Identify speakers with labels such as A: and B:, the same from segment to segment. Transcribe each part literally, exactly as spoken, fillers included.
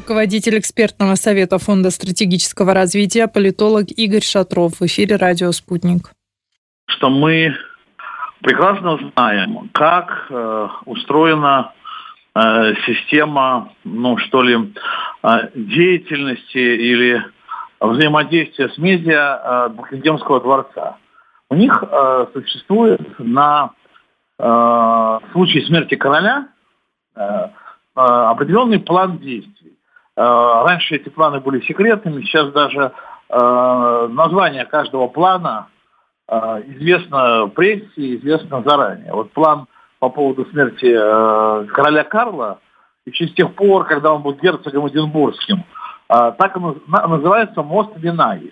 A: Руководитель экспертного совета Фонда стратегического развития, политолог Игорь Шатров. В эфире радио «Спутник».
B: Что мы прекрасно знаем, как э, устроена э, система, ну что ли, э, деятельности или взаимодействия с медиа э, Букингемского дворца. У них э, существует на э, случай смерти короля э, э, определенный план действий. Э, раньше эти планы были секретными, сейчас даже э, название каждого плана э, известно прессе, известно заранее. Вот план по поводу смерти э, короля Карла, еще с тех пор, когда он был герцогом Эдинбургским, э, так он называется «Мост Винаи».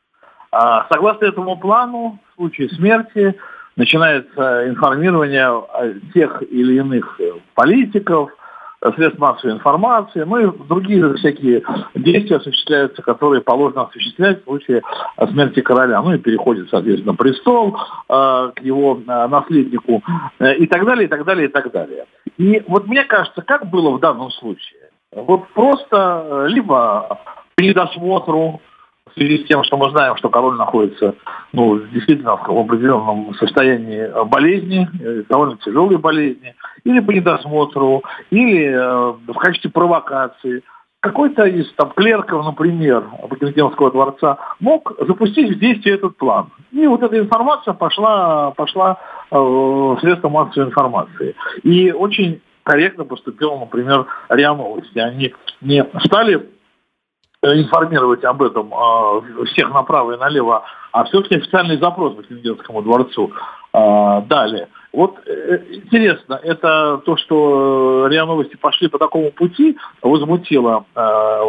B: Согласно этому плану, в случае смерти начинается информирование тех или иных политиков, средств массовой информации, ну и другие всякие действия осуществляются, которые положено осуществлять в случае смерти короля. Ну и переходит, соответственно, престол э, к его э, наследнику э, и так далее, и так далее, и так далее. И вот мне кажется, как было в данном случае? Вот просто либо по недосмотру, в связи с тем, что мы знаем, что король находится, ну, действительно в определенном состоянии болезни, довольно тяжелой болезни, или по недосмотру, или э, в качестве провокации. Какой-то из там клерков, например, Букингемского дворца мог запустить в действие этот план. И вот эта информация пошла, пошла э, в средства массовой информации. И очень корректно поступила, например, РИА Новости. Они не стали информировать об этом э, всех направо и налево, а все-таки официальный запрос Букингемскому дворцу э, дали. Вот э, интересно, это то, что РИА Новости пошли по такому пути, возмутило э,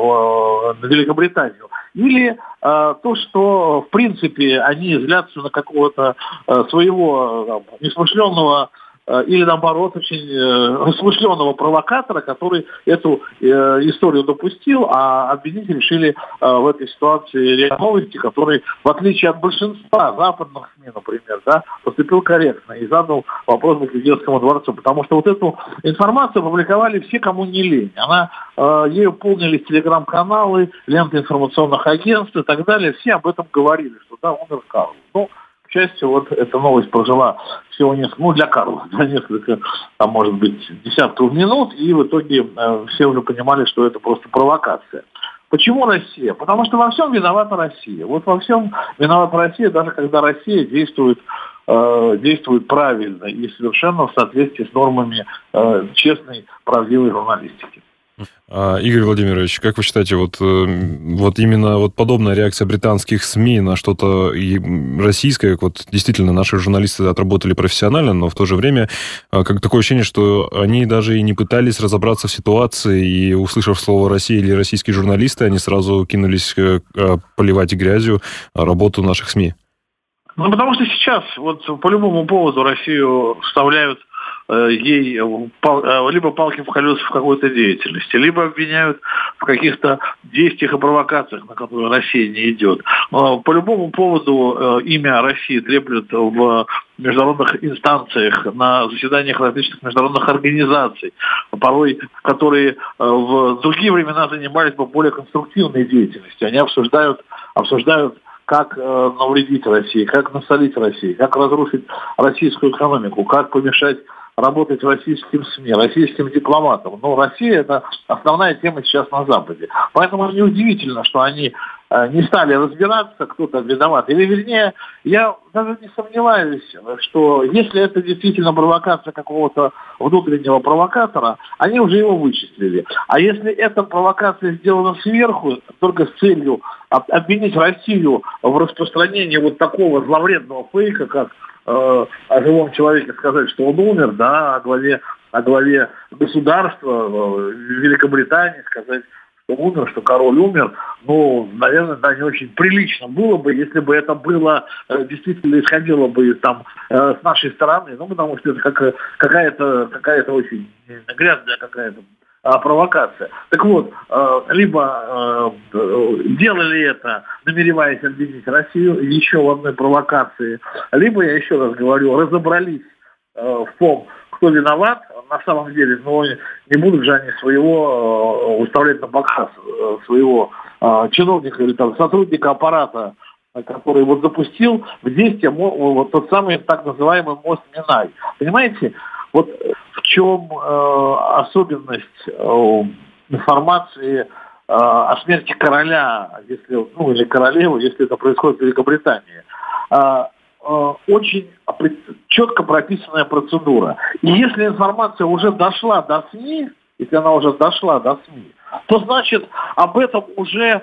B: в, на Великобританию, или э, то, что в принципе они злятся на какого-то э, своего э, несмышленного или, наоборот, очень э, рассмышленного провокатора, который эту э, историю допустил, а обвинить решили э, в этой ситуации РИА Новости, который, в отличие от большинства западных СМИ, например, да, поступил корректно и задал вопрос Букингемскому дворцу, потому что вот эту информацию опубликовали все, кому не лень. Она, э, ею полнились телеграм-каналы, ленты информационных агентств и так далее. Все об этом говорили, что да, умер Карл. Ну, к счастью, вот эта новость прожила всего несколько, ну, для Карла, да, несколько, там, может быть, десятков минут, и в итоге э, все уже понимали, что это просто провокация. Почему Россия? Потому что во всем виновата Россия. Вот во всем виновата Россия, даже когда Россия действует, э, действует правильно и совершенно в соответствии с нормами э, честной, правдивой журналистики.
C: Игорь Владимирович, как вы считаете, вот, вот именно вот подобная реакция британских СМИ на что-то и российское, вот действительно наши журналисты отработали профессионально, но в то же время как такое ощущение, что они даже и не пытались разобраться в ситуации, и услышав слово «Россия» или «российские журналисты», они сразу кинулись поливать грязью работу наших СМИ?
B: Ну, потому что сейчас вот по любому поводу Россию вставляют ей либо палки в колеса в какой-то деятельности, либо обвиняют в каких-то действиях и провокациях, на которые Россия не идет. По любому поводу имя России треплют в международных инстанциях, на заседаниях различных международных организаций, порой которые в другие времена занимались бы более конструктивной деятельностью. Они обсуждают, обсуждают как э, навредить России, как насолить России, как разрушить российскую экономику, как помешать работать российским СМИ, российским дипломатам. Но Россия – это основная тема сейчас на Западе. Поэтому неудивительно, что они э, не стали разбираться, кто-то виноват. Или, вернее, я даже не сомневаюсь, что если это действительно провокация какого-то внутреннего провокатора, они уже его вычислили. А если эта провокация сделана сверху, только с целью обвинить Россию в распространении вот такого зловредного фейка, как э, о живом человеке сказать, что он умер, да, о главе, о главе государства э, Великобритании сказать, что умер, что король умер, ну, наверное, да, не очень прилично было бы, если бы это было, э, действительно исходило бы там э, с нашей стороны, ну, потому что это как, какая-то, какая-то очень грязная какая-то провокация. Так вот, либо делали это, намереваясь обвинить Россию еще в одной провокации, либо, я еще раз говорю, разобрались в том, кто виноват на самом деле, но не будут же они своего выставлять на показ, своего чиновника или там сотрудника аппарата, который вот запустил в действие вот тот самый так называемый мост Минай. Понимаете, вот в чем э, особенность э, информации э, о смерти короля, если, ну, или королевы, если это происходит в Великобритании. Э, э, очень четко прописанная процедура. И если информация уже дошла до СМИ, если она уже дошла до СМИ, то значит об этом уже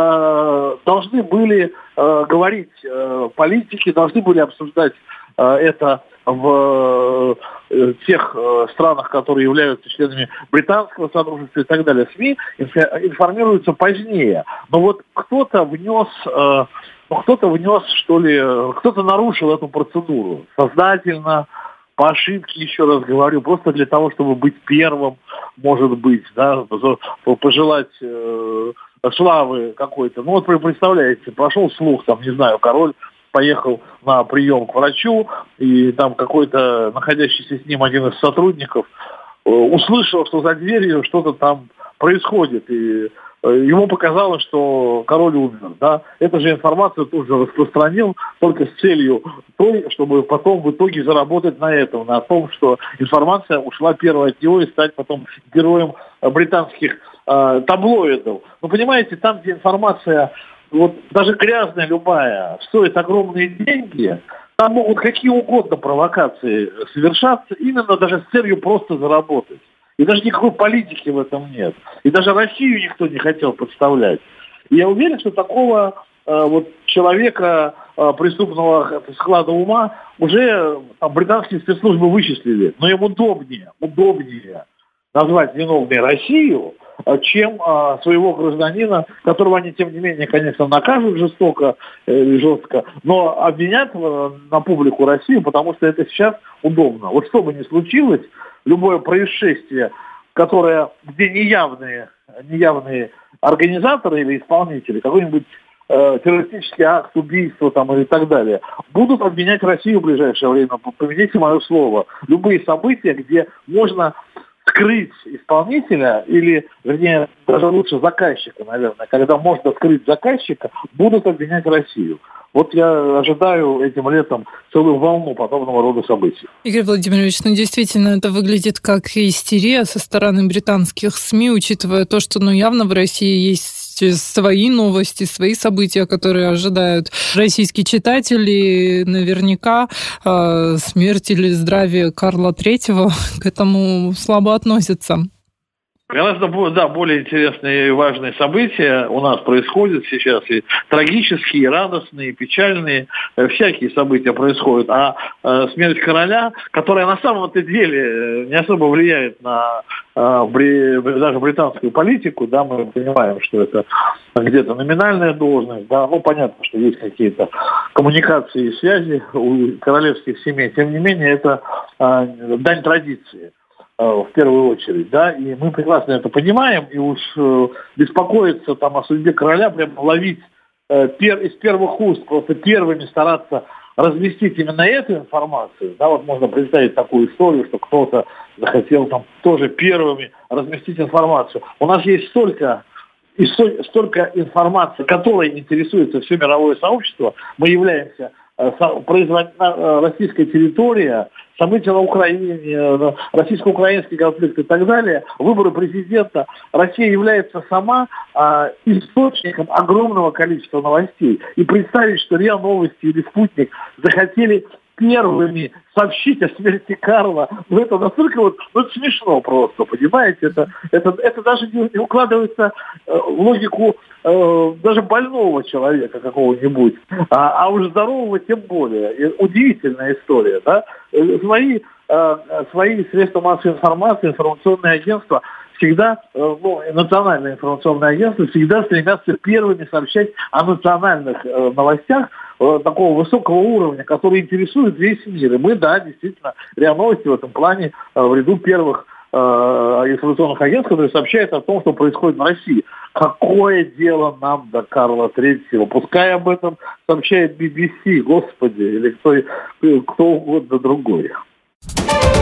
B: э, должны были э, говорить э, политики, должны были обсуждать э, это в э, тех э, странах, которые являются членами британского содружества и так далее. СМИ информируются позднее. Но вот кто-то внес, э, ну, кто-то внес, что ли, кто-то нарушил эту процедуру сознательно, по ошибке, еще раз говорю, просто для того, чтобы быть первым, может быть, да, пожелать э, славы какой-то. Ну вот вы представляете, пошел слух, там, не знаю, король поехал на прием к врачу, и там какой-то находящийся с ним один из сотрудников э, услышал, что за дверью что-то там происходит, и ему показалось, что король умер, да. Эту же информацию тут же распространил только с целью той, чтобы потом в итоге заработать на этом, на том, что информация ушла первой от него и стать потом героем британских э, таблоидов. Ну, понимаете, там, где информация, вот даже грязная любая, стоит огромные деньги, там могут какие угодно провокации совершаться, именно даже с целью просто заработать. И даже никакой политики в этом нет. И даже Россию никто не хотел подставлять. И я уверен, что такого э, вот человека э, преступного склада ума уже там, британские спецслужбы вычислили. Но им удобнее, удобнее назвать виновной Россию, чем э, своего гражданина, которого они, тем не менее, конечно, накажут жестоко и э, жестко, но обвинят э, на публику Россию, потому что это сейчас удобно. Вот что бы ни случилось, любое происшествие, которое, где неявные, неявные организаторы или исполнители, какой-нибудь э, террористический акт, убийство там, и так далее, будут обвинять Россию в ближайшее время. Помяните мое слово. Любые события, где можно скрыть исполнителя, или, вернее, даже лучше заказчика, наверное, когда можно скрыть заказчика, будут обвинять Россию. Вот я ожидаю этим летом целую волну подобного рода событий.
A: Игорь Владимирович, ну действительно, это выглядит как истерия со стороны британских СМИ, учитывая то, что ну явно в России есть свои новости, свои события, которые ожидают российские читатели. Наверняка э, смерть или здравие Карла Третьего к этому слабо относятся.
B: Гораздо да, более интересные и важные события у нас происходят сейчас, и трагические, и радостные, и печальные, всякие события происходят. А э, смерть короля, которая на самом-то деле не особо влияет на э, бри, даже британскую политику, да, мы понимаем, что это где-то номинальная должность, да, ну понятно, что есть какие-то коммуникации и связи у королевских семей, тем не менее это э, дань традиции. В первую очередь, да, и мы прекрасно это понимаем, и уж э, беспокоиться там о судьбе короля, прямо ловить э, пер, из первых уст, просто первыми стараться разместить именно эту информацию, да, вот можно представить такую историю, что кто-то захотел там тоже первыми разместить информацию. У нас есть столько, и столь, столько информации, которой интересуется все мировое сообщество, мы являемся э, производ... российская территория, события на Украине, российско-украинский конфликт и так далее, выборы президента, Россия является сама а, источником огромного количества новостей. И представить, что РИА Новости или Спутник захотели первыми сообщить о смерти Карла, ну это настолько вот, ну это смешно просто, понимаете, это, это, это даже не, не укладывается э, в логику э, даже больного человека какого-нибудь, а, а уж здорового тем более. И удивительная история, да, свои, э, свои средства массовой информации, информационные агентства всегда, ну, национальное информационное агентство всегда стремятся первыми сообщать о национальных э, новостях э, такого высокого уровня, которые интересуют весь мир. И мы, да, действительно, РИА Новости в этом плане э, в ряду первых э, информационных агентств, которые сообщают о том, что происходит в России. Какое дело нам до Карла Третьего? Пускай об этом сообщает би би си, господи, или кто, кто угодно другой.